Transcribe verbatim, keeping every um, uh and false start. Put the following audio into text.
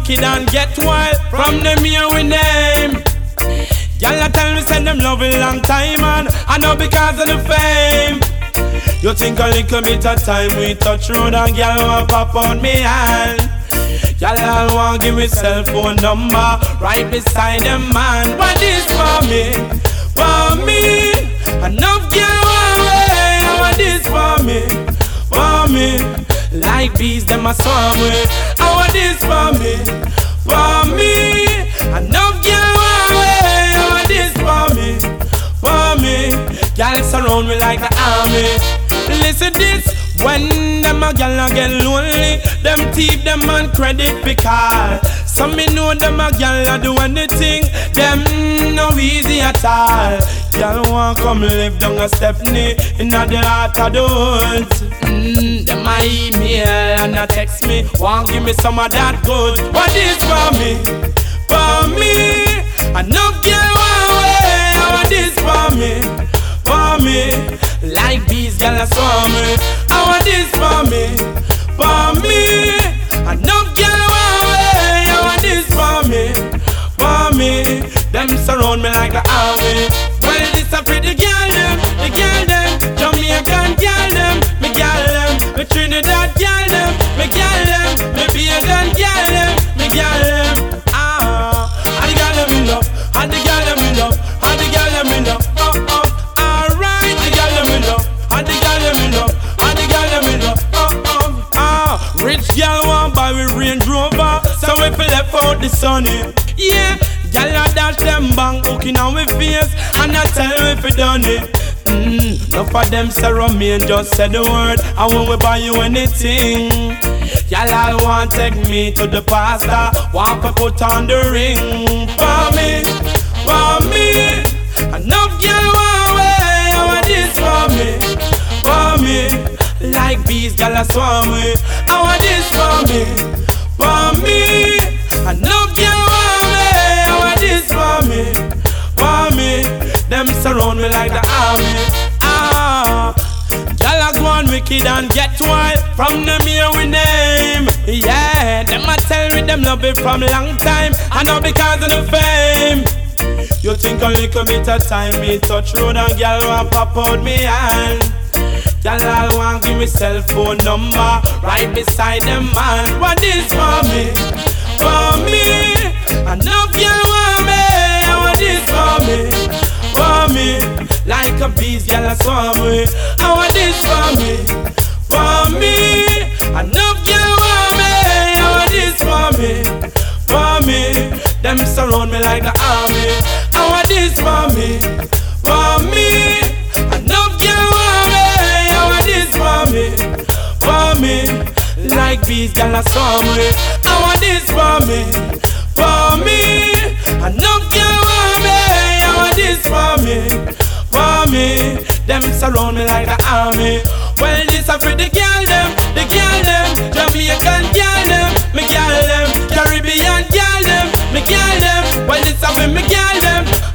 wicked and get wild. From them here we name. Y'all a tell me send them love a long time and I know because of the fame. You think a little bit of time we touch road and y'all want pop on me hand. Y'all all want give me cell phone number right beside them man. What is for me? For me. Enough girl want way. What is for me? For me. Like bees them a swarm way. What is for me? For me. Enough girl want way. What is for me? For me. Y'all surround me like an army. Listen this. When them a gal a get lonely, them thief them on credit because some me know them a gal a do anything, them no easy at all. Gal want come live down a Stephanie inna the heart of the woods. Mm, them a email and a text me, want give me some of that good. What is for me? For me, enough gal want way. What is for me? For me. Like bees, girl, I saw me. I want this for me, for me. Enough girl want way. I want this for me, for me. Them surround me like the army. Well, this a pretty girl them, the girl them, Jamaican girl them, me girl them, me Trinidad girl them, me girl them, me Bajan girl them, me girl them. Ah, and the girl them me love, and the girl them me love, and the girl them me love. Oh oh. And the girl let me love, and the girl let me love. Oh oh, ah. Rich girl want buy with Range Rover, so if we left out the sunny, yeah. Girl a dash them bang, hooking on with face, and I tell them if we done it. Mmm, enough of them surround me and just say the word, and when we buy you anything, y'all all want take me to the pastor, want to put on the ring for me, for me. Enough girl want way, I want this for me. For me, like bees, gal a swarm me. I want this for me, for me. Enough gal want me. I want this for me, for me. Them surround me like the army. Ah, gal a go on wicked and get wild. From them here we name. Yeah, them a tell me them love it from long time. I know because of the fame. You think a little bit of time me touch road and gal want pop out me hand. Y'all all want give me cell phone number right beside them man. What is for me? For me. Enough y'all want me. What is for me? For me. Like a bees y'all a swarm me. What is for me? For me. Enough y'all want me. What is for me? For me. Them surround me like the army. What is for me? For me. Enough y'all want me. This for me, for me. Like bees, gal a swarm me. I want this for me, for me. Enough gal want me. I want this for me, for me. Them surround me like the army. Well, this a pretty girl them, the girl them, Jamaican girl them, me girl them, Caribbean girl them, me girl them. Well, this a me girl them.